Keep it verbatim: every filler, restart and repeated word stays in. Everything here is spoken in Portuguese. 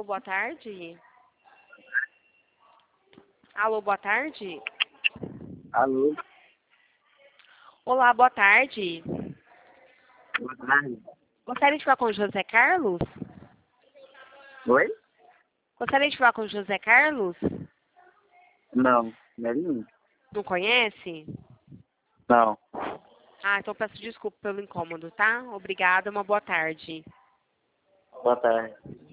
boa tarde. Alô, boa tarde. Alô, Olá, boa tarde. boa tarde. Gostaria de falar com o José Carlos? Oi? Gostaria de falar com o José Carlos? Não, não é nenhum. Não conhece? Não. Ah, então peço desculpa pelo incômodo, tá? Obrigada, uma boa tarde. Boa tarde.